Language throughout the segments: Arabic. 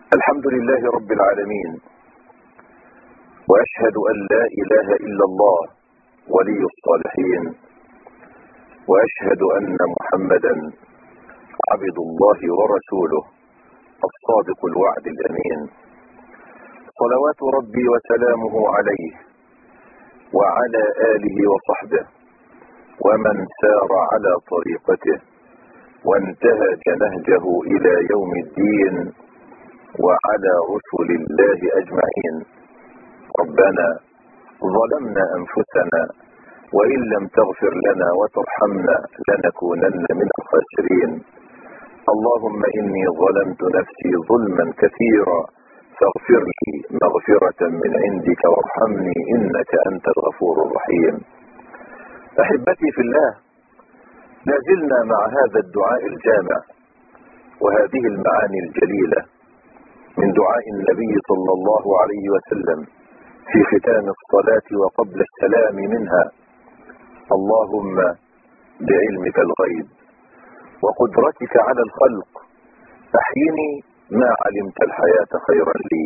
الحمد لله رب العالمين، وأشهد أن لا إله إلا الله ولي الصالحين، وأشهد أن محمدا عبد الله ورسوله الصادق الوعد الأمين، صلوات ربي وسلامه عليه وعلى آله وصحبه ومن سار على طريقته وانتهج نهجه إلى يوم الدين، وعلى رسل الله أجمعين. ربنا ظلمنا أنفسنا وإن لم تغفر لنا وترحمنا لنكونن من الخاسرين. اللهم إني ظلمت نفسي ظلما كثيرا فاغفر لي مغفرة من عندك وارحمني إنك أنت الغفور الرحيم. أحبتي في الله، لازلنا مع هذا الدعاء الجامع وهذه المعاني الجليلة من دعاء النبي صلى الله عليه وسلم في ختام الصلاة وقبل السلام منها: اللهم بعلمك الغيب وقدرتك على الخلق أحيني ما علمت الحياة خيرا لي،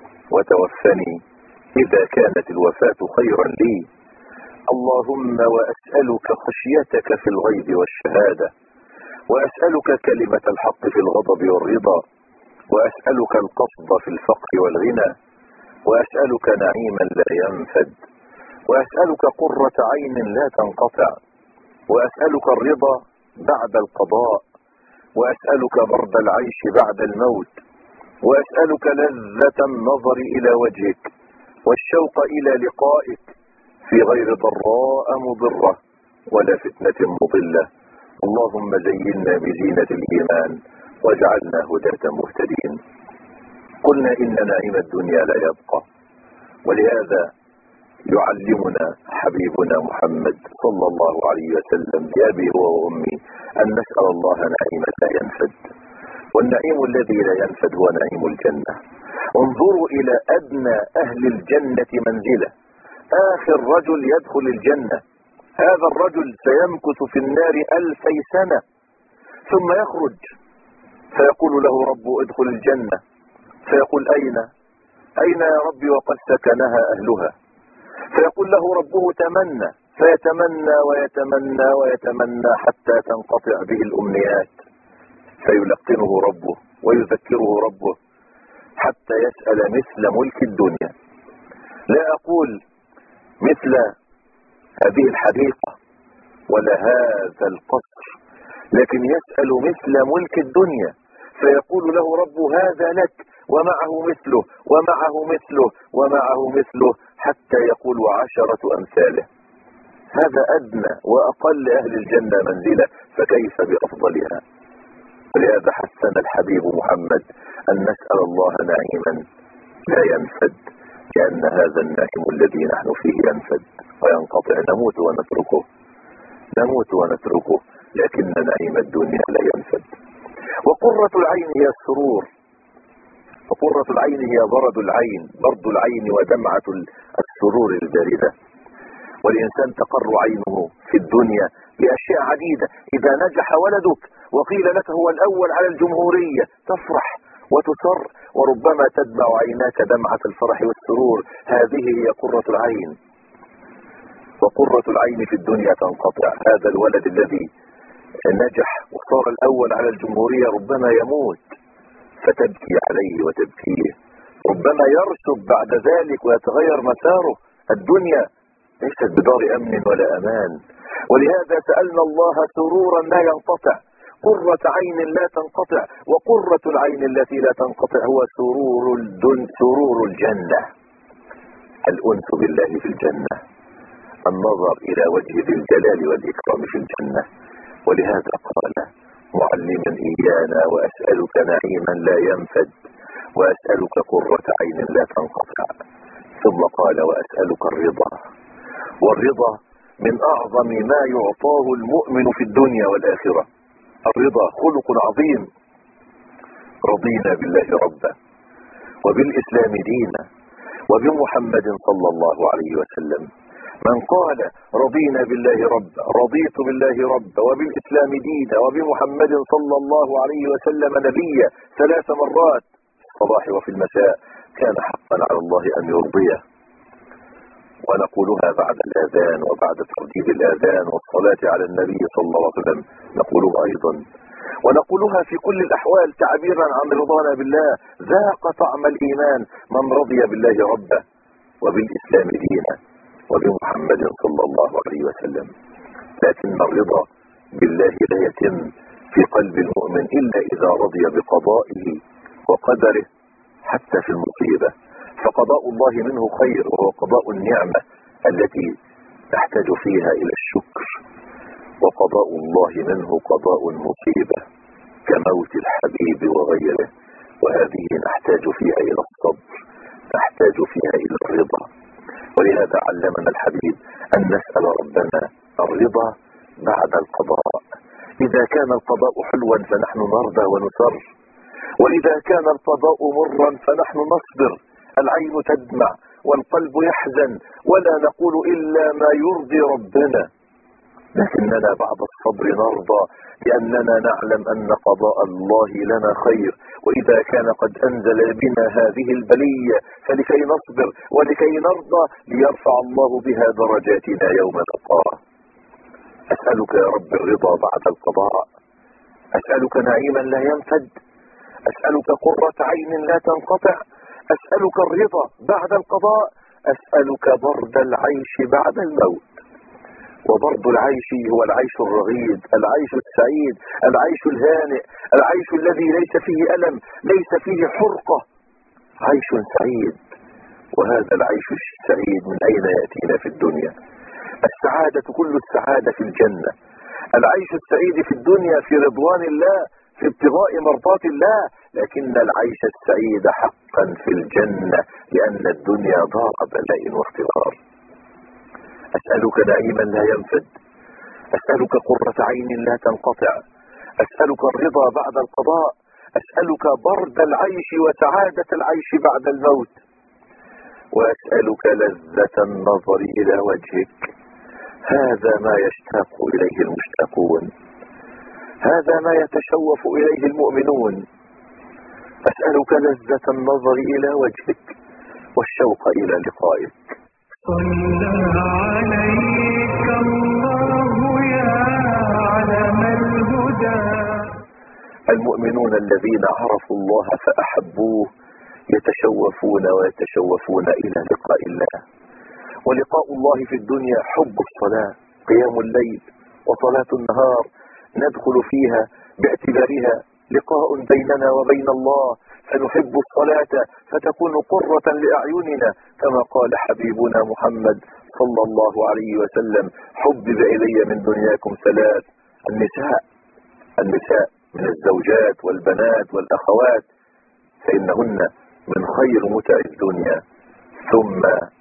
وتوفني إذا كانت الوفاة خيرا لي. اللهم وأسألك خشيتك في الغيب والشهادة، وأسألك كلمة الحق في الغضب والرضا، وأسألك القصد في الفقر والغنى، وأسألك نعيما لا ينفد، وأسألك قرة عين لا تنقطع، وأسألك الرضا بعد القضاء، وأسألك برد العيش بعد الموت، وأسألك لذة النظر إلى وجهك والشوق إلى لقائك في غير ضراء مضرة ولا فتنة مضلة. اللهم زينا بزينة الإيمان واجعلنا هداة مهتدين. قلنا إن نعيم الدنيا لا يبقى، ولهذا يعلمنا حبيبنا محمد صلى الله عليه وسلم بأبي هو وأمي أن نسأل الله نعيما لا ينفد، والنعيم الذي لا ينفد هو نعيم الجنة. انظروا إلى أدنى أهل الجنة منزلة، آخر رجل يدخل الجنة، هذا الرجل سيمكث في النار 2000 سنة ثم يخرج، فيقول له رب ادخل الجنة، فيقول أين يا ربي وقد سكنها أهلها؟ فيقول له ربه تمنى، فيتمنى ويتمنى ويتمنى حتى تنقطع به الأمنيات، فيلقنه ربه ويذكره ربه حتى يسأل مثل ملك الدنيا. لا أقول مثل هذه الحديقة ولا هذا القصر، لكن يسأل مثل ملك الدنيا، فيقول له رب هذا لك ومعه مثله ومعه مثله ومعه مثله حتى يقول 10 أمثاله. هذا أدنى وأقل أهل الجنة منزلة، فكيف بأفضلها؟ ولهذا حثنا الحبيب محمد أن نسأل الله نعيما لا ينفد، لأن هذا النعيم الذي نحن فيه ينفد وينقطع، نموت ونتركه، لكن نعيم الدنيا لا ينفد. وقرة العين هي السرور، وقرة العين هي برد العين ودمعة السرور الباردة. والإنسان تقر عينه في الدنيا بأشياء عديدة. إذا نجح ولدك وقيل لك هو الأول على الجمهورية تفرح وتسر، وربما تدمع عيناك دمعة الفرح والسرور. هذه هي قرة العين. وقرة العين في الدنيا تنقطع. هذا الولد الذي نجح وصار الأول على الجمهورية ربما يموت فتبكي عليه وتبكيه، ربما يرسب بعد ذلك ويتغير مساره. الدنيا ليست بدار أمن ولا أمان، ولهذا سألنا الله سرورا لا ينقطع، قرة عين لا تنقطع. وقرة العين التي لا تنقطع هو سرور الجنة، الأنس بالله في الجنة، النظر إلى وجه ذي الجلال والإكرام في الجنة. ولهذا قال معلما إيانا: وأسألك نعيما لا ينفد، وأسألك قرة عين لا تنقطع. ثم قال: وأسألك الرضا. والرضا من أعظم ما يعطاه المؤمن في الدنيا والآخرة. الرضا خلق عظيم. رضينا بالله ربا وبالإسلام دينا وبمحمد صلى الله عليه وسلم. من قال رضينا بالله ربا، رضيت بالله ربا وبالإسلام دينا وبمحمد صلى الله عليه وسلم نبيا 3 مرات الصباح وفي المساء كان حقا على الله أن يرضيه. ونقولها بعد الآذان وبعد ترديد الآذان والصلاة على النبي صلى الله عليه وسلم، نقولها أيضا، ونقولها في كل الأحوال تعبيرا عن رضانا بالله. ذاق طعم الإيمان من رضي بالله ربه وبالإسلام دينا وبمحمد صلى الله عليه وسلم. لكن الرضا بالله لا يتم في قلب المؤمن إلا إذا رضي بقضائه وقدره حتى في المصيبة، فقضاء الله منه خير، وهو قضاء النعمة التي نحتاج فيها إلى الشكر، وقضاء الله منه قضاء المصيبة كموت الحبيب وغيره، وهذه نحتاج فيها إلى الصبر، نحتاج فيها إلى الرضا. ولهذا علمنا الحبيب أن نسأل ربنا الرضا بعد القضاء. إذا كان القضاء حلوا فنحن نرضى ونسر، وإذا كان القضاء مرا فنحن نصبر. العين تدمع والقلب يحزن ولا نقول إلا ما يرضي ربنا، لكننا بعد الصبر نرضى لأننا نعلم أن قضاء الله لنا خير. وإذا كان قد أنزل بنا هذه البلية فلكي نصبر ولكي نرضى ليرفع الله بها درجاتنا يوم نلقاه. أسألك يا رب الرضا بعد القضاء، أسألك نعيما لا ينفد، أسألك قرة عين لا تنقطع، أسألك الرضا بعد القضاء، أسألك برد العيش بعد الموت. وبرد العيش هو العيش الرغيد، العيش السعيد، العيش الهانئ، العيش الذي ليس فيه ألم، ليس فيه حرقة، عيش سعيد. وهذا العيش السعيد من أين يأتينا في الدنيا؟ السعادة كل السعادة في الجنة. العيش السعيد في الدنيا في رضوان الله، في ابتغاء مرضات الله، لكن العيش السعيد حقا في الجنة، لأن الدنيا دار بلاء واختبار. أسألك نعيما لا ينفد، أسألك قرة عين لا تنقطع، أسألك الرضا بعد القضاء، أسألك برد العيش وسعادة العيش بعد الموت، وأسألك لذة النظر إلى وجهك. هذا ما يشتاق إليه المشتاقون، هذا ما يتشوف إليه المؤمنون. أسألك لذة النظر إلى وجهك والشوق إلى لقائك. صلى عليك الله يا علم الهدى. المؤمنون الذين عرفوا الله فأحبوه يتشوفون ويتشوفون إلى لقاء الله. ولقاء الله في الدنيا حب الصلاة، قيام الليل وصلاة النهار، ندخل فيها باعتبارها لقاء بيننا وبين الله، فنحب الصلاة فتكون قرة لأعيننا، كما قال حبيبنا محمد صلى الله عليه وسلم: حبب إلي من دنياكم ثلاث: النساء من الزوجات والبنات والأخوات فإنهن من خير متع الدنيا، ثم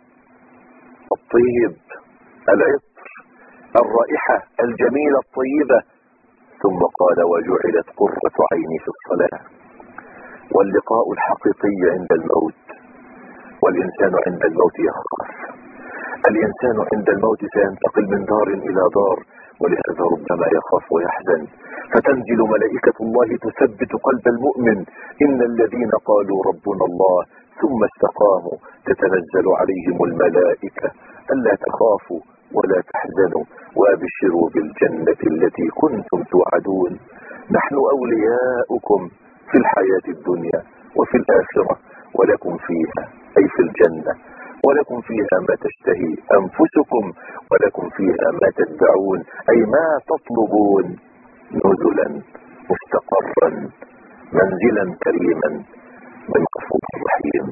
الطيب، العطر، الرائحة الجميلة الطيبة، ثم قال: وجعلت قرة عيني في الصلاة. واللقاء الحقيقي عند الموت، والإنسان عند الموت يخاف. الإنسان عند الموت سينتقل من دار إلى دار، ولهذا ربما يخاف ويحزن، فتنزل ملائكة الله تثبت قلب المؤمن: إن الذين قالوا ربنا الله ثم استقاموا تتنزل عليهم الملائكة ألا تخافوا ولا تحزنوا وأبشروا بالجنة التي كنتم توعدون. نحن أولياؤكم في الحياة الدنيا وفي الآخرة، ولكم فيها أي في الجنة، ولكم فيها ما تشتهي أنفسكم، ولكم فيها ما تدعون أي ما تطلبون، نزلا مستقرا منزلا كريما من غفور رحيم.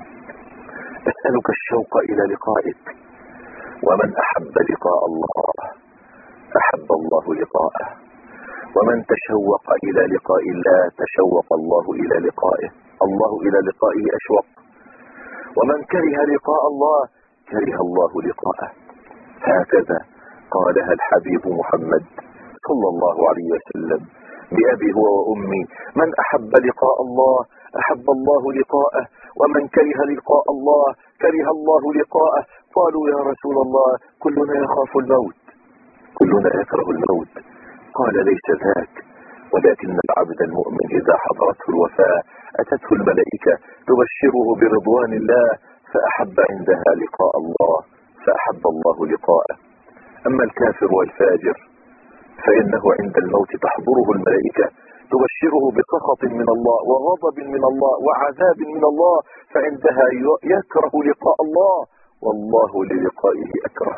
أسألك الشوق إلى لقائك. ومن أحب لقاء الله أحب الله لقاءه، ومن تشوق إلى لقاء الله تشوق الله إلى لقائه، الله إلى لقائه أشوق. ومن كره لقاء الله كره الله لقاءه. هكذا قالها الحبيب محمد صلى الله عليه وسلم بأبي هو وأمي: من أحب لقاء الله أحب الله لقاءه، ومن كره لقاء الله كره الله لقاءه. قالوا: يا رسول الله كلنا يخاف الموت، كلنا يكره الموت. قال: ليس ذاك، ولكن العبد المؤمن إذا حضرته الوفاة أتته الملائكة تبشره برضوان الله، فأحب عندها لقاء الله، فأحب الله لقاءه. أما الكافر والفاجر فإنه عند الموت تحضره الملائكة تبشره بسخط من الله وغضب من الله وعذاب من الله، فعندها يكره لقاء الله، والله للقائه أكره.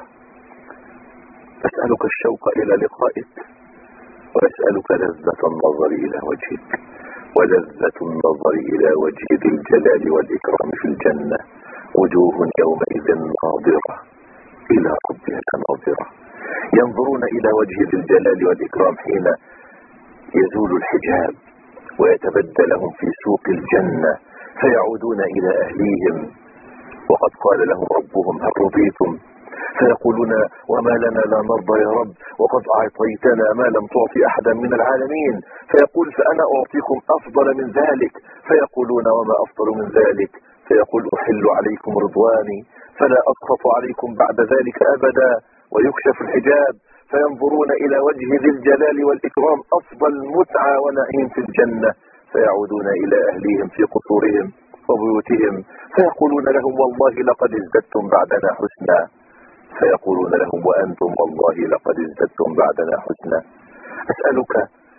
أسألك الشوق إلى لقائك، وأسألك لذة النظر إلى وجهك، ولذة النظر إلى وجه ذي الجلال والإكرام في الجنة، وجوه يومئذ ناظرة إلى ربها ناظرة. ينظرون إلى وجه ذي الجلال والإكرام حين يزول الحجاب ويتبدى لهم في سوق الجنة، فيعودون إلى أهليهم وقد قال لهم ربهم هل رضيتم؟ فيقولون وما لنا لا نرضى يا رب، وقد أعطيتنا ما لم تعطي أحدا من العالمين. فيقول فأنا أعطيكم أفضل من ذلك. فيقولون وما أفضل من ذلك؟ فيقول أحل عليكم رضواني فلا أسخط عليكم بعد ذلك أبدا، ويكشف الحجاب فينظرون إلى وجه ذي الجلال والإكرام أفضل متعة ونعيم في الجنة، فيعودون إلى أهليهم في قصورهم وبيوتهم فيقولون لهم والله لقد ازددتم بعدنا حسنا. فيقولون لهم وأنتم والله لقد ازددتم بعدنا حسنا. أسألك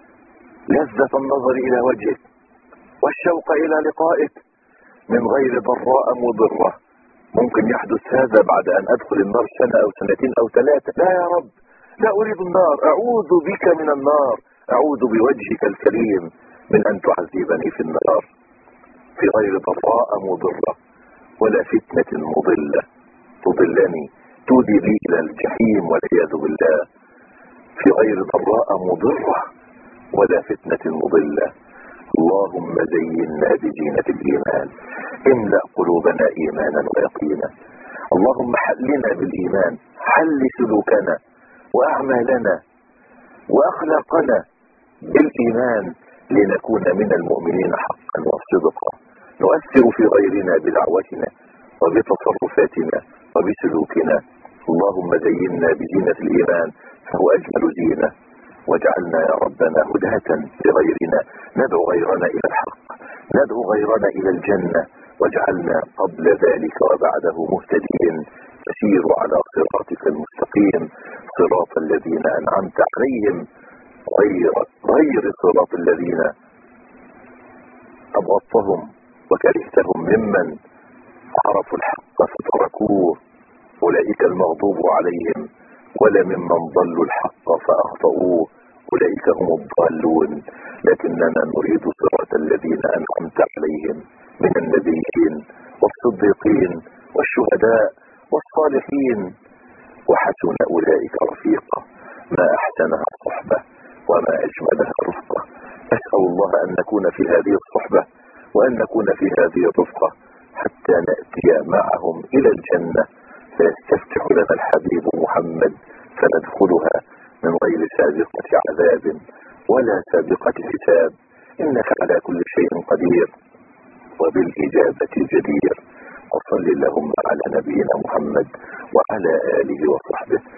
لذة النظر إلى وجهك والشوق إلى لقائك من غير ضراء مضرة. ممكن يحدث هذا بعد أن أدخل النار سنة أو سنتين أو 3. لا يا رب، لا أريد النار، أعوذ بك من النار، أعوذ بوجهك الكريم من أن تعذبني في النار، في غير ضراء مضرة ولا فتنة مضلة تضلني تودي بي إلى الجحيم والعياذ بالله، في غير ضراء مضرة ولا فتنة مضلة. اللهم زينا بزينة الإيمان، املأ قلوبنا إيمانا ويقينا. اللهم حلنا بالإيمان، حل سلوكنا وأعمالنا وأخلاقنا بالإيمان لنكون من المؤمنين حقا وصدقا، نؤثر في غيرنا بدعوتنا وبتصرفاتنا وبسلوكنا. اللهم زينا بزينة الإيمان فهو أجمل زينة، واجعلنا يا ربنا هداة لغيرنا، ندعو غيرنا إلى الحق، ندعو غيرنا إلى الجنة، واجعلنا قبل ذلك وبعده مهتدين نسير على صراطك المستقيم، صراط الذين أنعمت عليهم غير صراط الذين أبغضتهم وكرهتهم ممن عرفوا الحق فتركوه، أولئك المغضوب عليهم، ولا ممن ضلوا الحق فأخطأوه، أولئك هم الضالون. لكننا نريد صراط الذين أنعمت عليهم من النبيين والصديقين والشهداء والصالحين، وحسن أولئك رفيقا. ما أحسنها الصحبة وما أجملها الرفقة. أسأل الله أن نكون في هذه الصحبة وأن نكون في هذه الرفقة حتى نأتي معهم إلى الجنة، فيستفتح لنا الحبيب محمد فندخلها من غير سابقة عذاب ولا سابقة حساب، إنك على كل شيء قدير وبالإجابة جدير. وصل اللهم على نبينا محمد وعلى آله وصحبه